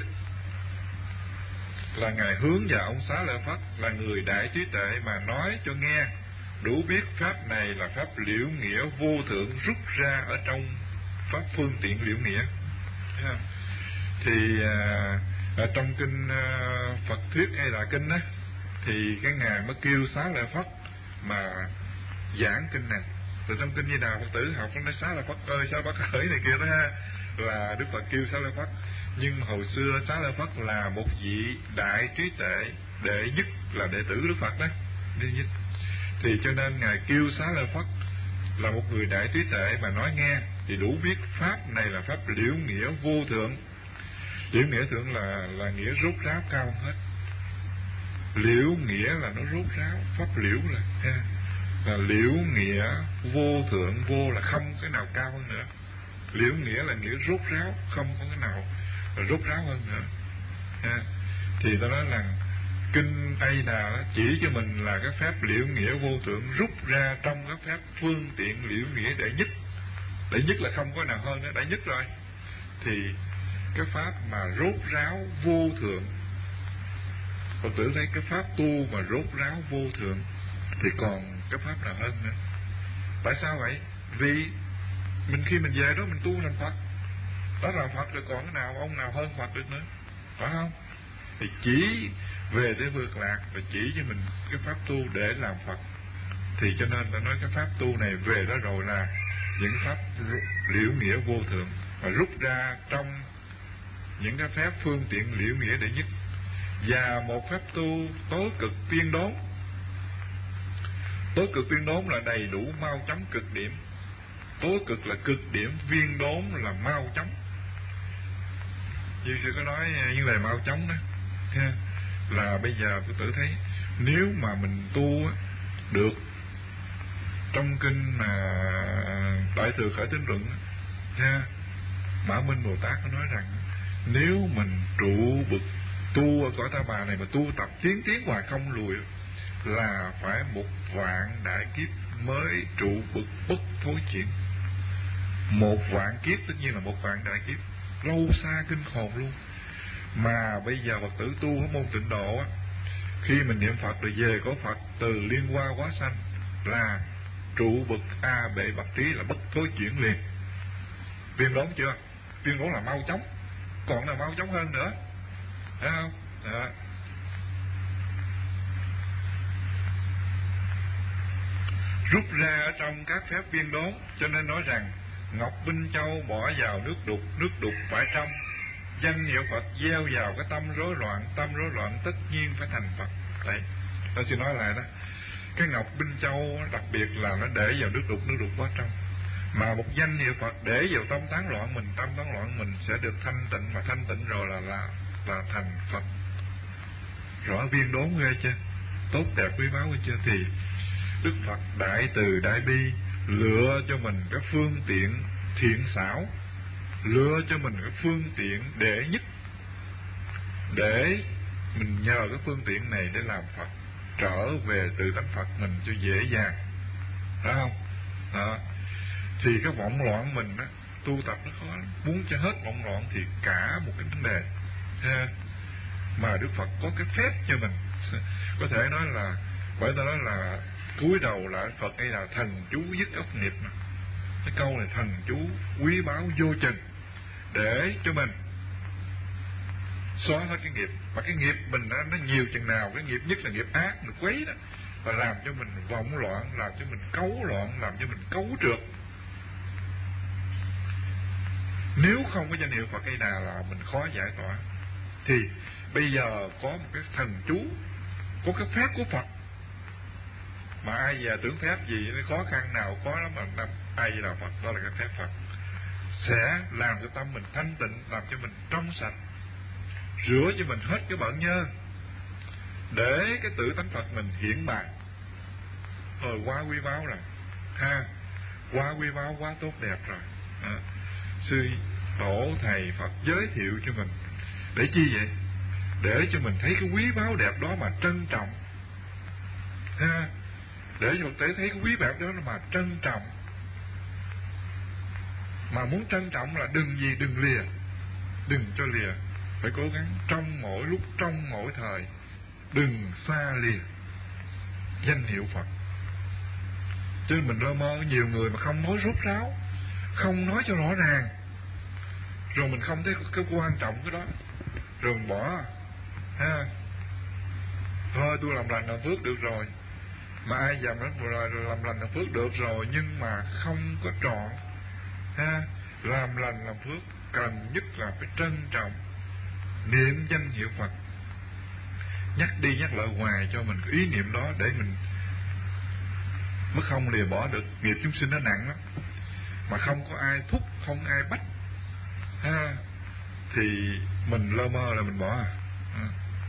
là ngài hướng vào ông Xá Lợi Phất là người đại trí tuệ mà nói cho nghe đủ biết pháp này là pháp liễu nghĩa vô thượng rút ra ở trong pháp phương tiện liễu nghĩa. Thì à, ở trong kinh à, Phật Thuyết hay là kinh á, thì cái ngài mới kêu Xá Lợi Phất mà giảng kinh này. Từ trong kinh Di Đà Phật tử học nó nói Xá Lợi Phất ơi, Xá Lợi Phất khởi này kia đó ha, là Đức Phật kêu Xá Lợi Phất. Nhưng hồi xưa Xá Lợi Phất là một vị đại trí tuệ, đệ nhất là đệ tử Đức Phật đó, đệ nhất. Thì cho nên ngài kêu Xá Lợi Phất là một người đại trí tuệ mà nói nghe thì đủ biết pháp này là pháp liễu nghĩa vô thượng. Liễu nghĩa thượng là là nghĩa rốt ráo cao hơn hết. Liễu nghĩa là nó rốt ráo, pháp liễu là ha, là liễu nghĩa vô thượng, vô là không cái nào cao hơn nữa. Liễu nghĩa là nghĩa rốt ráo, không có cái nào là rốt ráo hơn nữa ha. Thì ta nói rằng kinh A Di Đà chỉ cho mình là cái phép liễu nghĩa vô thượng rút ra trong các phép phương tiện liễu nghĩa đệ nhất. Đệ nhất là không có nào hơn nữa, đệ nhất rồi. Thì cái pháp mà rốt ráo vô thượng, Phật tử thấy cái pháp tu mà rốt ráo vô thượng thì còn cái pháp nào hơn nữa. Tại sao vậy? Vì mình khi mình về đó mình tu thành Phật, Đó là Phật rồi, còn cái nào ông nào hơn Phật được nữa, phải không? Thì chỉ về để vượt lạc và chỉ cho mình cái pháp tu để làm Phật. Thì cho nên ta nói cái pháp tu này về đó rồi là những pháp liễu nghĩa vô thượng, và rút ra trong những cái phép phương tiện liễu nghĩa đệ nhất. Và một pháp tu tối cực tiên đốn. Tối cực tiên đốn là đầy đủ mau chóng cực điểm. Tối cực là cực điểm, viên đốn là mau chóng. Như sư có nói như lời mau chóng đó, là bây giờ tôi tự thấy nếu mà mình tu được trong kinh mà Đại Thừa Khởi Tín Luận ha, Mã Minh Bồ Tát có nói rằng nếu mình trụ bực tu ở cõi Ta Bà này mà tu tập chiến tiến hoài không lùi là phải một vạn đại kiếp mới trụ bực bất thối chuyển. Một vạn kiếp, tất nhiên là một vạn đại kiếp, lâu xa kinh khủng luôn. Mà bây giờ Phật tử tu ở môn Tịnh Độ á, khi mình niệm Phật rồi về có Phật từ liên hoa hóa sanh là trụ bực a bệ bậc trí, là bất thối chuyển liền. Viên đốn chưa? Viên đốn là mau chóng, còn là mau chóng hơn nữa, thấy không? Đó. Rút ra ở trong các phép viên đốn, cho nên nói rằng ngọc binh châu bỏ vào nước đục, nước đục phải trong. Danh hiệu Phật gieo vào cái tâm rối loạn, tâm rối loạn tất nhiên phải thành Phật. Đấy, tôi xin nói lại đó. Cái ngọc binh châu đặc biệt là nó để vào nước đục, nước đục quá trong. Mà một danh hiệu Phật để vào tâm tán loạn mình, tâm tán loạn mình sẽ được thanh tịnh, mà thanh tịnh rồi là là là thành Phật. Rõ viên đốn ghê chưa? Tốt đẹp quý báu ghê chưa? Thì Đức Phật đại từ đại bi lựa cho mình cái phương tiện thiện xảo, lựa cho mình cái phương tiện đệ nhất, để mình nhờ cái phương tiện này để làm Phật, trở về từ tánh Phật mình cho dễ dàng, phải không? Đó. Thì cái vọng loạn mình á, tu tập nó khó lắm. Muốn cho hết vọng loạn thì cả một cái vấn đề ha. Mà Đức Phật có cái phép cho mình, có thể nói là, bởi ta nói là cúi đầu lại Phật ấy là thần chú dứt ốc nghiệp mà. Cái câu này thần chú quý báu vô chừng để cho mình xóa hết cái nghiệp. Mà cái nghiệp mình đó, nó nhiều chừng nào, cái nghiệp nhất là nghiệp ác, nghiệp quấy đó, và làm cho mình vọng loạn, làm cho mình cấu loạn, làm cho mình cấu trượt. Nếu không có danh hiệu Phật Cây Đà là mình khó giải tỏa. Thì bây giờ có một cái thần chú, có cái phép của Phật, mà ai giờ tưởng phép gì nó khó khăn nào có lắm, mà ai là Phật, đó là cái phép Phật sẽ làm cho tâm mình thanh tịnh, làm cho mình trong sạch, rửa cho mình hết cái bận nhơ, để cái tự tánh Phật mình hiển bày. Thôi quá quý báu rồi ha, quá quý báu, quá tốt đẹp rồi. À, sư tổ thầy Phật giới thiệu cho mình để chi vậy? Để cho mình thấy cái quý báu đẹp đó mà trân trọng ha, để cho Phật thấy cái quý báu đó mà trân trọng. Mà muốn trân trọng là đừng gì đừng lìa, đừng cho lìa, phải cố gắng trong mỗi lúc, trong mỗi thời, đừng xa lìa danh hiệu Phật. Chứ mình lơ mơ nhiều người mà không nói rốt ráo, không nói cho rõ ràng, rồi mình không thấy cái quan trọng cái đó, rồi mình bỏ ha. Thôi tôi làm lành làm phước được rồi, mà ai dám rồi làm lành làm phước được rồi, nhưng mà không có trọn ha. Làm lành làm phước cần nhất là phải trân trọng niệm danh hiệu Phật, nhắc đi nhắc lại hoài cho mình ý niệm đó, để mình mới không lìa bỏ được. Nghiệp chúng sinh nó nặng lắm, mà không có ai thúc, không ai bắt ha, thì mình lơ mơ là mình bỏ à. À.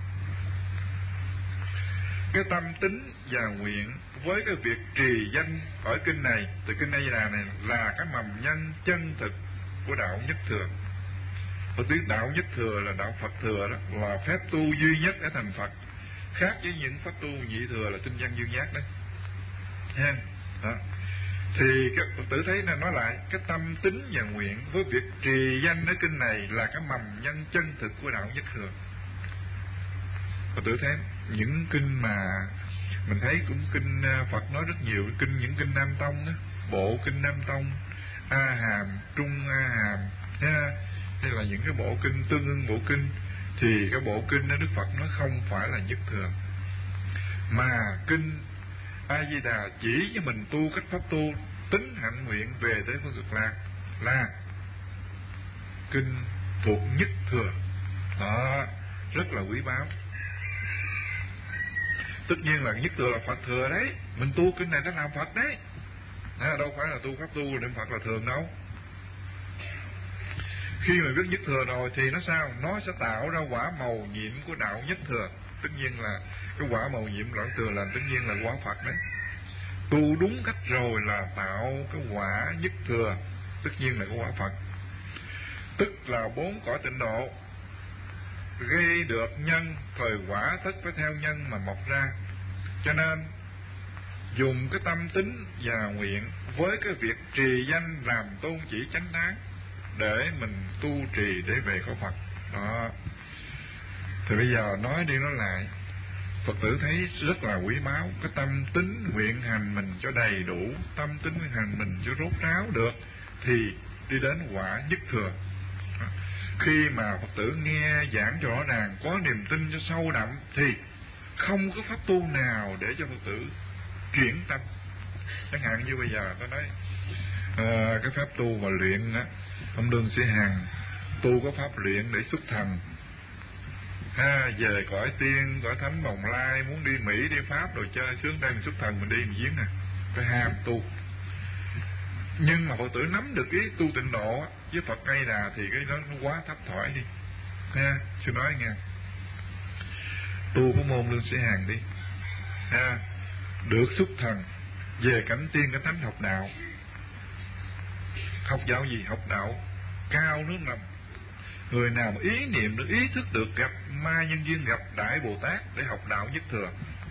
Cái tâm tính và nguyện với cái việc trì danh ở kinh này, từ kinh A Di Đà này, là cái mầm nhân chân thực của đạo nhất thừa. Và tiếng đạo nhất thừa là đạo Phật thừa đó, là phép tu duy nhất để thành Phật, khác với những pháp tu nhị thừa là tinh văn dương giác đấy ha. Đó. Thì các Phật tử thấy là nói lại cái tâm tính và nguyện với việc trì danh ở kinh này là cái mầm nhân chân thực của đạo nhất thừa. Phật tử thấy những kinh mà mình thấy cũng kinh Phật nói rất nhiều, kinh những kinh Nam Tông đó, bộ kinh Nam Tông, A Hàm, Trung A Hàm ha, hay là những cái bộ kinh tương ưng bộ kinh, thì cái bộ kinh đó Đức Phật nó không phải là nhất thừa, mà kinh A Di Đà chỉ cho mình tu cách pháp tu tính hạnh nguyện về tới phương cực lạc là kinh thuộc nhất thừa. Đó, rất là quý báu. Tất nhiên là nhất thừa là Phật thừa đấy, mình tu kinh này nó làm Phật đấy, à, đâu phải là tu pháp tu niệm Phật là thường đâu. Khi mà biết nhất thừa rồi thì nó sao? Nó sẽ tạo ra quả màu nhiệm của đạo nhất thừa. Tất nhiên là cái quả màu nhiệm loạn thừa là tất nhiên là quả Phật đấy. Tu đúng cách rồi là tạo cái quả nhất thừa, tất nhiên là cái quả Phật. Tức là bốn cõi tịnh độ gây được nhân, thời quả tất phải theo nhân mà mọc ra. Cho nên dùng cái tâm tính và nguyện với cái việc trì danh làm tôn chỉ chánh đáng để mình tu trì để về có Phật. Đó. Thì bây giờ nói đi nói lại, Phật tử thấy rất là quý báu. Cái tâm tính nguyện hành mình cho đầy đủ, tâm tính nguyện hành mình cho rốt ráo được, thì đi đến quả nhất thừa. Khi mà Phật tử nghe giảng cho rõ ràng, có niềm tin cho sâu đậm, thì không có pháp tu nào để cho Phật tử chuyển tâm. Chẳng hạn như bây giờ tôi nói à, cái pháp tu và luyện á, ông Lương Sĩ Hằng tu có pháp luyện để xuất thần, ha, về cõi tiên cõi thánh bồng lai, muốn đi Mỹ đi Pháp rồi chơi sướng đây mình xuất thần mình đi mình giếng nè, cái ham tu. Nhưng mà Phật tử nắm được ý tu tịnh độ á, với Phật A Di Đà thì cái đó nó quá thấp thỏi đi, ha. Xin nói nghe, tu có môn Lương Sĩ Hằng đi, ha, được xuất thần, về cảnh tiên cảnh thánh học đạo. Học đạo gì? Học đạo cao nước nằm. Người nào mà ý niệm được, ý thức được gặp ma nhân duyên, gặp Đại Bồ Tát để học đạo nhất thừa,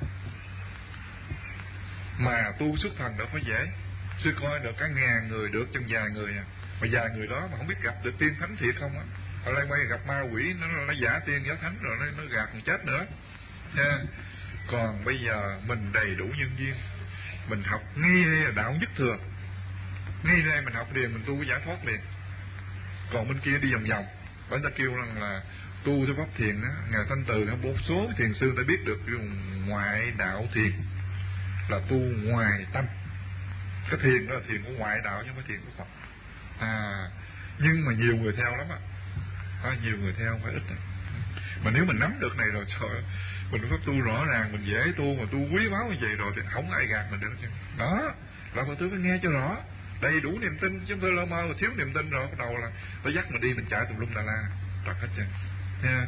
mà tu xuất thần đâu phải dễ. Sư coi được cả ngàn người được trong vài người à. Mà vài người đó mà không biết gặp được tiên thánh thiệt không á, họ lại quay gặp ma quỷ, nó nó giả tiên giả thánh rồi nó, nó gạt còn chết nữa, nha. Còn bây giờ mình đầy đủ nhân duyên, mình học ngay đây là đạo nhất thừa, ngay đây mình học liền, mình tu cái giải thoát liền. Còn bên kia đi vòng vòng, bởi ta kêu rằng là tu theo pháp thiền á, ngài Thanh Từ hay một số thiền sư ta biết được ngoại đạo thiền là tu ngoài tâm. Cái thiền đó là thiền của ngoại đạo chứ không phải thiền của Phật. À, nhưng mà nhiều người theo lắm á, à, nhiều người theo phải ít à. Mà nếu mình nắm được này rồi, trời ơi, mình pháp tu rõ ràng, mình dễ tu, mà tu quý báu như vậy rồi thì không ai gạt mình được chứ. Đó, là Phật tử phải nghe cho rõ, đầy đủ niềm tin, chứ không phải lơ mơ, thiếu niềm tin rồi bắt đầu là phải dắt mình đi, mình chạy tùm lum tà la, trật hết trơn. Nha.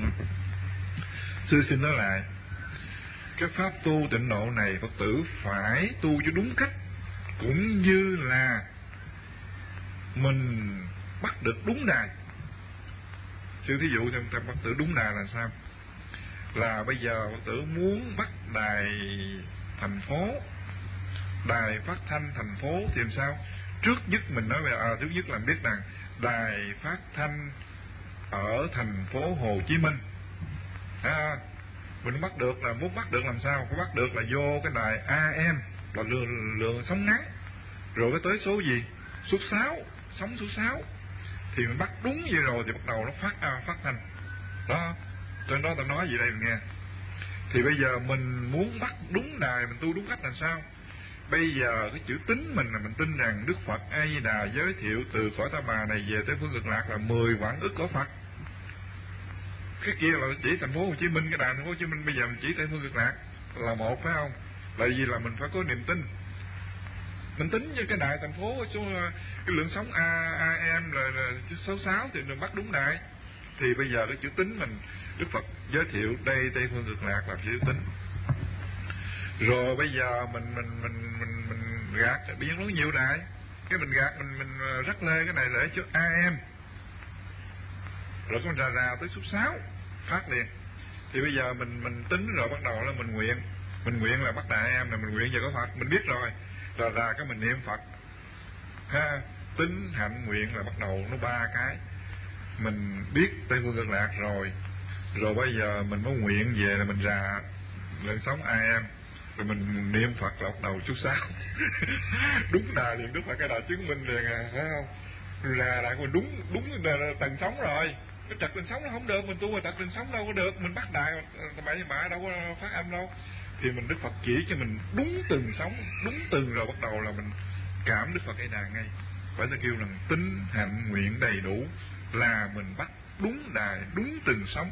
Sư xin nói lại, cái pháp tu tịnh độ này Phật tử phải tu cho đúng cách, cũng như là mình bắt được đúng đài. Sư thí dụ xem Phật tử đúng đài là sao? Là bây giờ Phật tử muốn bắt đài thành phố, đài phát thanh thành phố thì làm sao? Trước nhất mình nói về à, trước nhất là biết rằng đài phát thanh ở thành phố Hồ Chí Minh, à, mình bắt được là muốn bắt được làm sao? Phải bắt được là vô cái đài a em là lượng, lượng sóng ngắn, rồi cái tới số gì? Số sáu, sóng số sáu. Thì mình bắt đúng vậy rồi thì bắt đầu nó phát à, phát thanh. Đó, trên đó ta nói gì đây mình nghe. Thì bây giờ mình muốn bắt đúng đài, mình tu đúng cách là sao? Bây giờ cái chữ tính mình là mình tin rằng Đức Phật A Di Đà giới thiệu từ cõi Ta Bà này về tới phương cực lạc là mười vạn ức của Phật. Cái kia là chỉ thành phố Hồ Chí Minh, cái đài thành phố Hồ Chí Minh bây giờ mình chỉ tới phương cực lạc là một, phải không? Tại vì là mình phải có niềm tin. Mình tính như cái đài thành phố số cái lượng sóng a em là, là số sáu thì mình bắt đúng đài. Thì bây giờ cái chữ tính mình Đức Phật giới thiệu đây Tây phương cực lạc là chữ tính. Rồi bây giờ mình mình mình mình, mình gạt bây giờ nói nhiều đài, cái mình gạt mình mình rắc lê cái này để cho a em, rồi con ra ra tới số sáu phát liền. Thì bây giờ mình mình tính rồi bắt đầu là mình nguyện, mình nguyện là bắt đại em là mình nguyện về có Phật, mình biết rồi, rồi ra cái mình niệm Phật, ha, tính hạnh nguyện là bắt đầu nó ba cái. Mình biết Tây phương cực lạc rồi, rồi bây giờ mình mới nguyện về là mình ra lên sống a em, rồi mình niệm Phật là bắt đầu chút sáu. Đúng đà liền, Đức Phật cái đà chứng minh liền à, phải không? là đã có đúng đúng là tầng sống rồi. Cái trật tầng sống nó không được, mình tu mà trật tầng sống đâu có được, mình bắt đại bậy bạ đâu có phát âm đâu. Thì mình Đức Phật chỉ cho mình đúng từng sống, đúng từng rồi bắt đầu là mình cảm Đức Phật A Đà ngay. Phải ta kêu rằng tín hạnh nguyện đầy đủ là mình bắt đúng đài, đúng từng sống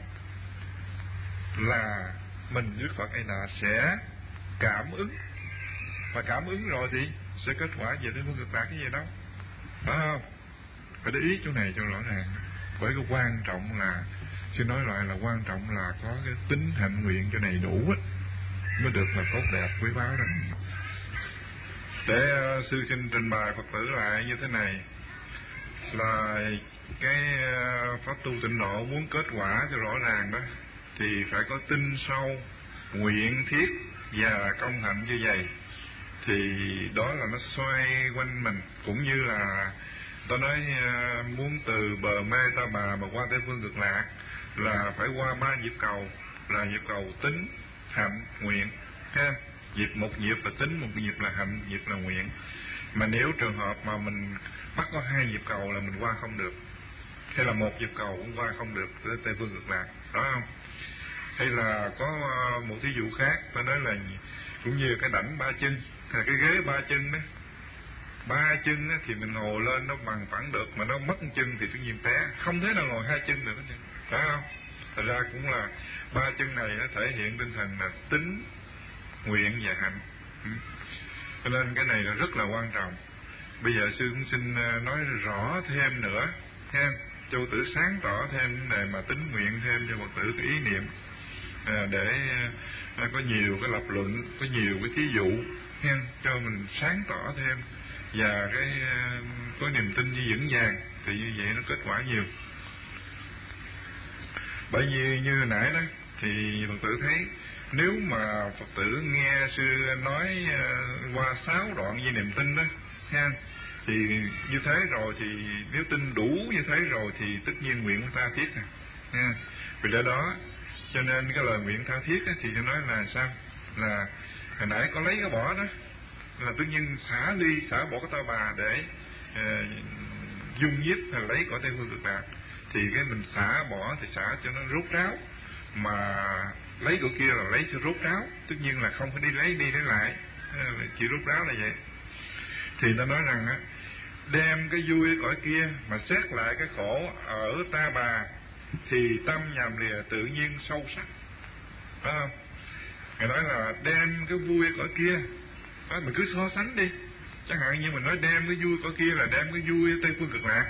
là mình Đức Phật A Đà sẽ cảm ứng, và cảm ứng rồi thì sẽ kết quả về đến phương cực lạc cái gì đâu, phải không? Phải để ý chỗ này cho rõ ràng. Bởi cái quan trọng là, xin nói lại là quan trọng là có cái tính hạnh nguyện cho đầy đủ á, mới được là tốt đẹp quý báu đó. Để uh, sư xin trình bày Phật tử lại như thế này, là cái uh, pháp tu tịnh độ muốn kết quả cho rõ ràng đó thì phải có tin sâu, nguyện thiết và công hạnh như vậy, thì đó là nó xoay quanh mình. Cũng như là tôi nói uh, muốn từ bờ mê ta bà mà qua tới phương cực lạc là phải qua ba nhịp cầu, là nhịp cầu tính, hạnh, nguyện ha. Nhịp một nhịp là tính, một nhịp là hạnh, nhịp là nguyện. Mà nếu trường hợp mà mình bắt có hai nhịp cầu là mình qua không được, hay là một nhịp cầu cũng qua không được tới tây phương cực lạc, đó không? Hay là có một thí dụ khác, tôi nói là cũng như cái đảnh ba chân, là cái ghế ba chân đó, ba chân á, thì mình ngồi lên nó bằng phẳng được, mà nó mất chân thì tự nhiên té, không thể nào ngồi hai chân được, phải không? Thật ra cũng là ba chân này nó thể hiện tinh thần là tính, nguyện và hạnh. Ừ. Cho nên cái này là rất là quan trọng. Bây giờ sư cũng xin nói rõ thêm nữa ha, cho tử sáng tỏ thêm vấn đề mà tính nguyện thêm cho Phật tử cái ý niệm, à, để à, có nhiều cái lập luận, có nhiều cái thí dụ ha, cho mình sáng tỏ thêm và cái à, có niềm tin như vững vàng, thì như vậy nó kết quả nhiều. Bởi vì như nãy đó thì Phật tử thấy nếu mà Phật tử nghe sư nói uh, qua sáu đoạn về niềm tin đó ha, thì như thế rồi thì nếu tin đủ như thế rồi thì tất nhiên nguyện của ta thiết nè ha. Vì lẽ đó cho nên cái lời nguyện tha thiết á, thì tôi nói là sao, là hồi nãy có lấy cái bỏ đó, là tự nhiên xả ly xả bỏ cái ta bà để uh, dung nhiếp hay lấy cõi tây phương cực lạc, thì cái mình xả bỏ thì xả cho nó rốt ráo, mà lấy của kia là lấy cho rốt ráo, tất nhiên là không phải đi lấy đi lấy lại, chỉ rốt ráo là vậy. Thì nó nói rằng á, đem cái vui ở cõi kia mà xét lại cái khổ ở ta bà thì tâm nhàm lìa tự nhiên sâu sắc, phải không? Ngài nói là đem cái vui ở cõi kia đó, mình cứ so sánh đi, chẳng hạn như mình nói đem cái vui cõi kia là đem cái vui ở tây phương cực lạc,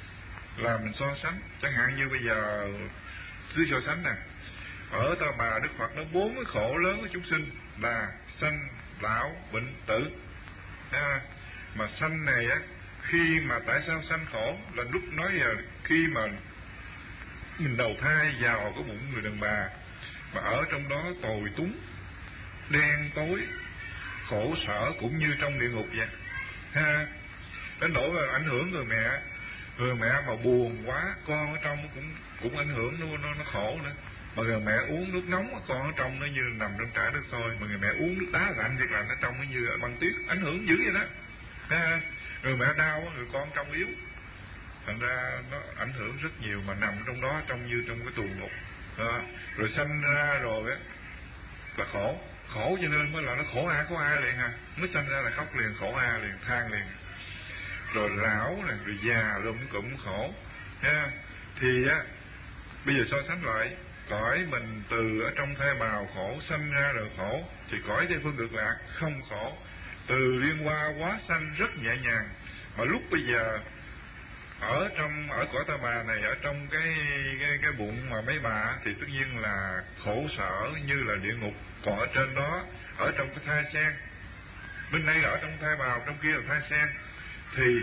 là mình so sánh. Chẳng hạn như bây giờ cứ so sánh nè, ở ta bà Đức Phật nó bốn cái khổ lớn của chúng sinh là sanh, lão, bệnh, tử à, mà sanh này á, khi mà tại sao sanh khổ là lúc nói giờ khi mà mình đầu thai vào cái bụng người đàn bà, mà ở trong đó tồi túng, đen tối, khổ sở cũng như trong địa ngục vậy ha. Đến nỗi là ảnh hưởng người mẹ, người mẹ mà buồn quá, con ở trong cũng cũng ảnh hưởng, nó nó, nó khổ nữa. Mà người mẹ uống nước nóng, con ở trong nó như nằm trong chảo nước sôi, mà người mẹ uống nước đá lạnh việc lạnh ở trong nó như băng tuyết, ảnh hưởng dữ vậy đó ha. Người mẹ đau, người con trong yếu, thành ra nó ảnh hưởng rất nhiều, mà nằm trong đó trong như trong cái tù ngục đó. Rồi sanh ra rồi á là khổ, khổ cho nên mới là nó khổ a có a liền ha, mới sanh ra là khóc liền, khổ a liền, than liền. Rồi lão này, rồi già lụm cụm khổ ha. Thì á bây giờ so sánh lại, cõi mình từ ở trong thai bào khổ, sanh ra rồi khổ, thì cõi tây phương cực lạc không khổ, từ liên hoa quá sanh rất nhẹ nhàng. Mà lúc bây giờ ở trong ở cõi ta bà này, ở trong cái cái cái bụng mà mấy bà thì tất nhiên là khổ sở như là địa ngục. Còn ở trên đó, ở trong cái thai sen, bên đây là ở trong thai bào, trong kia là thai sen, thì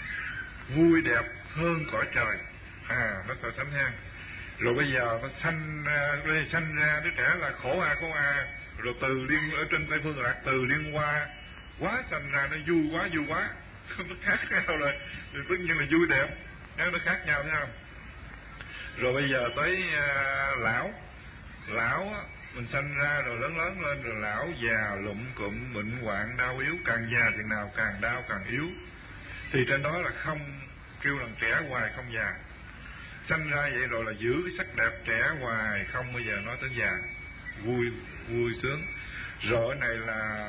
vui đẹp hơn cõi trời à, nó so sánh ha. Rồi bây giờ nó sanh ra, sanh ra đứa trẻ là khổ a khổ a, rồi từ liên ở trên tây phương lạc, từ liên hoa quá sanh ra nó vui quá vui quá nó khác nhau rồi, thì tất nhiên là vui đẹp, nó khác nhau thấy không? Rồi bây giờ tới uh, lão lão mình sanh ra rồi lớn lớn lên rồi lão già lụm cụm bệnh hoạn đau yếu, càng già thì nào càng đau càng yếu, thì trên đó là không kêu là trẻ hoài không già. Sanh ra vậy rồi là giữ cái sắc đẹp trẻ hoài, không bao giờ nói tới già. Vui vui sướng. Rồi này là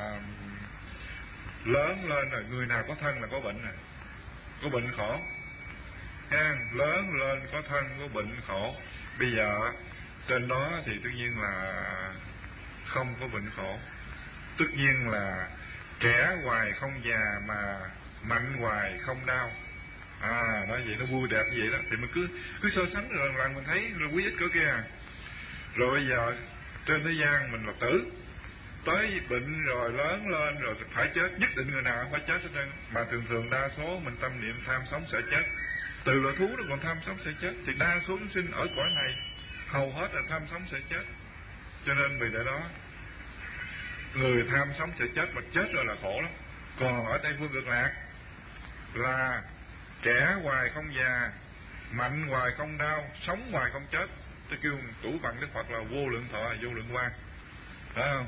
lớn lên rồi, người nào có thân là có bệnh rồi, có bệnh khổ ha. Lớn lên có thân có bệnh khổ. Bây giờ trên đó thì tất nhiên là không có bệnh khổ, tất nhiên là trẻ hoài không già mà mạnh hoài không đau. À, nói vậy nó vui đẹp như vậy đó. Thì mình cứ cứ so sánh rồi lần lần mình thấy rồi quý ích cỡ kia. Rồi bây giờ trên thế gian mình là tử, tới bệnh rồi lớn lên rồi phải chết, nhất định người nào phải chết hết trơn. Mà thường thường đa số mình tâm niệm tham sống sợ chết. Từ loài thú nó còn tham sống sợ chết, thì đa số chúng sinh ở cõi này hầu hết là tham sống sợ chết. Cho nên vì vậy đó, người tham sống sợ chết mà chết rồi là khổ lắm. Còn ở Tây Phương Cực Lạc là trẻ hoài không già, mạnh hoài không đau, sống hoài không chết. Tôi kêu tủ bằng Đức Phật là vô lượng thọ, vô lượng quang, phải không?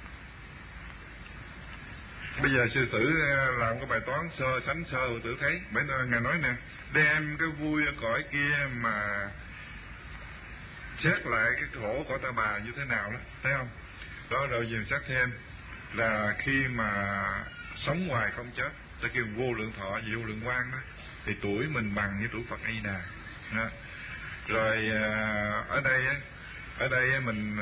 Bây giờ sư tử làm cái bài toán sơ sánh sơ tử thấy, bởi ngài nói nè, đem cái vui ở cõi kia mà xét lại cái khổ của ta bà như thế nào đó, thấy không? Đó, rồi nhìn xét thêm là khi mà sống hoài không chết, ta kêu vô lượng thọ, vô lượng quang đó, thì tuổi mình bằng với tuổi Phật A Di Đà. Đó. Rồi ở đây ở đây mình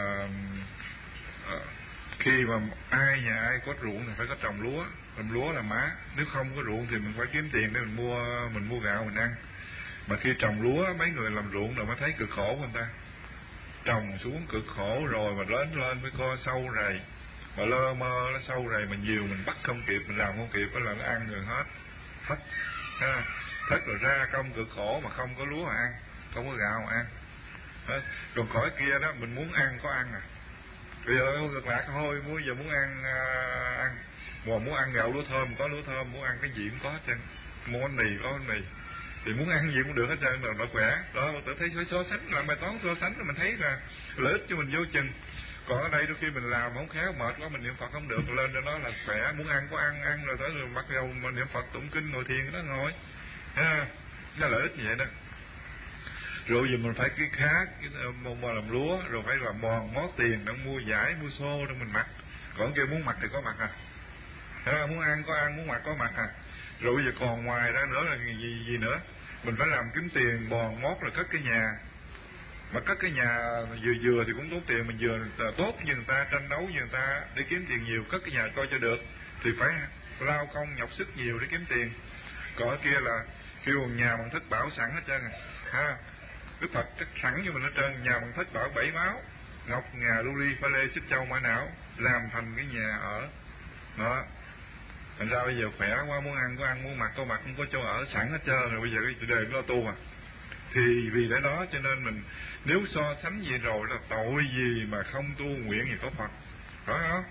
khi mà ai nhà ai có ruộng thì phải có trồng lúa, trồng lúa là má. Nếu không có ruộng thì mình phải kiếm tiền để mình mua mình mua gạo mình ăn. Mà khi trồng lúa mấy người làm ruộng rồi mới thấy cực khổ của người ta. Trồng xuống cực khổ rồi mà lớn lên mới co sâu rầy, mà lơ mơ nó sâu rầy mà nhiều mình bắt không kịp, mình làm không kịp, đó là nó ăn rồi hết thất ha. Thất rồi ra công cực khổ mà không có lúa mà ăn, không có gạo mà ăn. Đó. Còn cõi kia đó mình muốn ăn có ăn à. Bây giờ ngược lại thôi, muốn giờ muốn ăn uh, ăn mà muốn ăn gạo lúa thơm có lúa thơm, muốn ăn cái gì cũng có hết trơn, muốn bánh mì có bánh mì, thì muốn ăn gì cũng được hết trơn, rồi nó khỏe. Đó, tôi thấy so, so sánh, làm bài toán so sánh rồi mình thấy là lợi ích cho mình vô chừng. Còn ở đây đôi khi mình làm không khéo mệt quá mình niệm Phật không được, lên cho nó là khỏe, muốn ăn có ăn ăn rồi tới rồi bắt đầu mà niệm Phật tụng kinh ngồi thiền nó ngồi ha, nó lợi ích như vậy đó. Rồi giờ mình phải cái khác mà làm lúa, rồi phải làm bòn mót tiền để mua vải mua xô để mình mặc. Còn kia muốn mặc thì có mặc à, à muốn ăn có ăn, muốn mặc có mặc à. Rồi bây giờ còn ngoài ra nữa là gì gì nữa, mình phải làm kiếm tiền bòn mót là cất cái nhà. Mà cất cái nhà vừa vừa thì cũng tốn tiền, mình vừa tốt như người ta, tranh đấu như người ta để kiếm tiền nhiều, cất cái nhà coi cho được thì phải lao công nhọc sức nhiều để kiếm tiền. Còn ở kia là kêu nhà bằng thất bảo sẵn hết trơn à ha. Đức Phật cất sẵn cho mình hết trơn, nhà bằng thất bảo bảy máu, ngọc ngà lưu ly pha lê xích châu mã não, làm thành cái nhà ở đó. Thành ra bây giờ khỏe quá, muốn ăn có ăn, muốn mặc có mặc, không có chỗ ở sẵn hết trơn rồi. Bây giờ cái đời nó tu à. Thì vì lẽ đó cho nên mình nếu so sánh vậy rồi là tội gì mà không tu nguyện thì có Phật, phải không?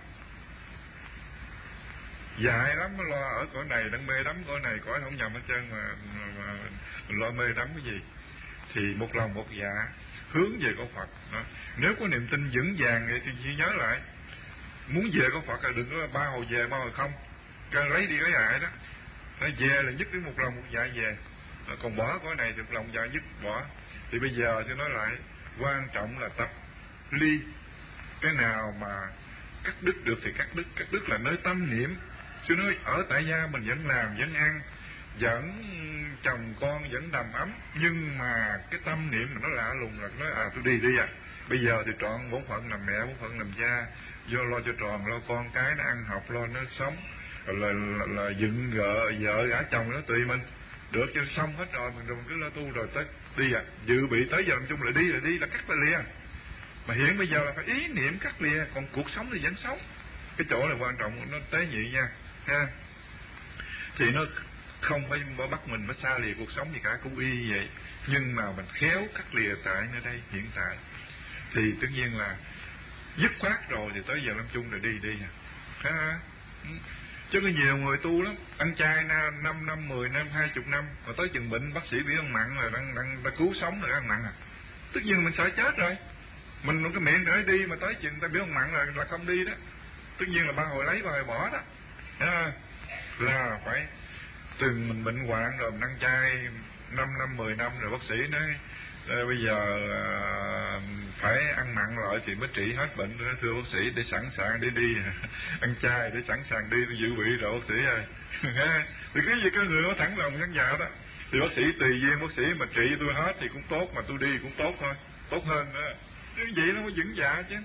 Dại lắm nó lo ở cõi này, đang mê đắm cõi này, cõi không nhầm hết trơn mà, mà, mà mình lo mê đắm cái gì. Thì một lòng một dạ hướng về có Phật đó. Nếu có niềm tin vững vàng vậy thì chỉ nhớ lại, muốn về có Phật là đừng có ba hồi về ba hồi không, cho lấy đi lấy lại đó. Nói về là nhất đến một lòng một dạ về, còn bỏ cõi này thì một lòng dạ dứt bỏ. Thì bây giờ tôi nói lại, quan trọng là tập ly, cái nào mà cắt đứt được thì cắt đứt. Cắt đứt là nơi tâm niệm. Sư nói ở tại gia mình vẫn làm vẫn ăn, vẫn chồng con vẫn đầm ấm, nhưng mà cái tâm niệm nó lạ lùng, là nói à tôi đi đi à. Bây giờ thì trọn bổn phận làm mẹ, bổn phận làm cha, do lo cho tròn, lo con cái nó ăn học, lo nó sống, rồi là, là, là dựng vợ vợ gả chồng nó tùy mình được cho xong hết rồi, mình rồi mình cứ lo tu rồi tới đi à. Dự bị tới giờ làm chung lại đi là đi là cắt ra lìa. Mà hiện bây giờ là phải ý niệm cắt lìa, còn cuộc sống thì vẫn sống. Cái chỗ là quan trọng, nó tế nhị nha ha. Thì nó không phải bắt mình phải xa lìa cuộc sống gì cả, cũng y vậy. Nhưng mà mình khéo cắt lìa tại nơi đây hiện tại thì tất nhiên là dứt khoát rồi thì tới giờ lâm chung rồi đi đi ha. Chứ có nhiều người tu lắm, ăn chay năm năm, mười năm, hai chục năm, rồi tới chừng bệnh bác sĩ bị ăn mặn rồi đang đang ta cứu sống rồi ăn mặn à. Tất nhiên mình sợ chết rồi, mình cái miệng để đi mà tới chừng ta bị ăn mặn là là không đi đó. Tất nhiên là ba hồi lấy ba hồi bỏ đó ha. Là phải từng mình bệnh hoạn rồi mình ăn chay năm năm mười năm rồi, bác sĩ nói à, bây giờ à, phải ăn mặn lại thì mới trị hết bệnh. Thưa bác sĩ, để sẵn sàng để đi ăn chay để sẵn sàng đi, tôi dự bị rồi bác sĩ ơi. Thì cái gì có người có thẳng lòng nhắn dạo đó, thì bác sĩ tùy duyên, bác sĩ mà trị tôi hết thì cũng tốt, mà tôi đi cũng tốt thôi, tốt hơn nữa. Như vậy nó mới vững dạ chứ.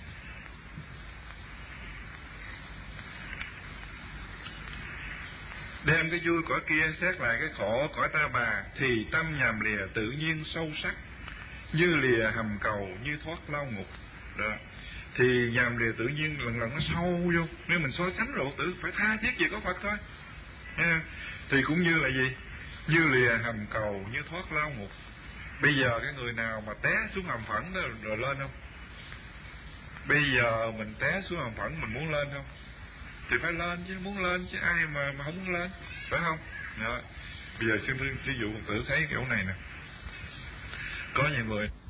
Đem cái vui cõi kia xét lại cái khổ cõi ta bà, thì tâm nhàm lìa tự nhiên sâu sắc, như lìa hầm cầu, như thoát lao ngục. Đó. Thì nhàm lìa tự nhiên lần lần nó sâu vô. Nếu mình so sánh lộ tử phải tha thiết gì có Phật thôi. À, thì cũng như là gì? Như lìa hầm cầu, như thoát lao ngục. Bây giờ cái người nào mà té xuống hầm phẳng đó rồi lên không? Bây giờ mình té xuống hầm phẳng mình muốn lên không? Thì phải lên chứ, muốn lên chứ, ai mà mà không muốn lên, phải không? Đó. Bây giờ xin thí dụ Phật tử thấy kiểu này nè, có nhiều người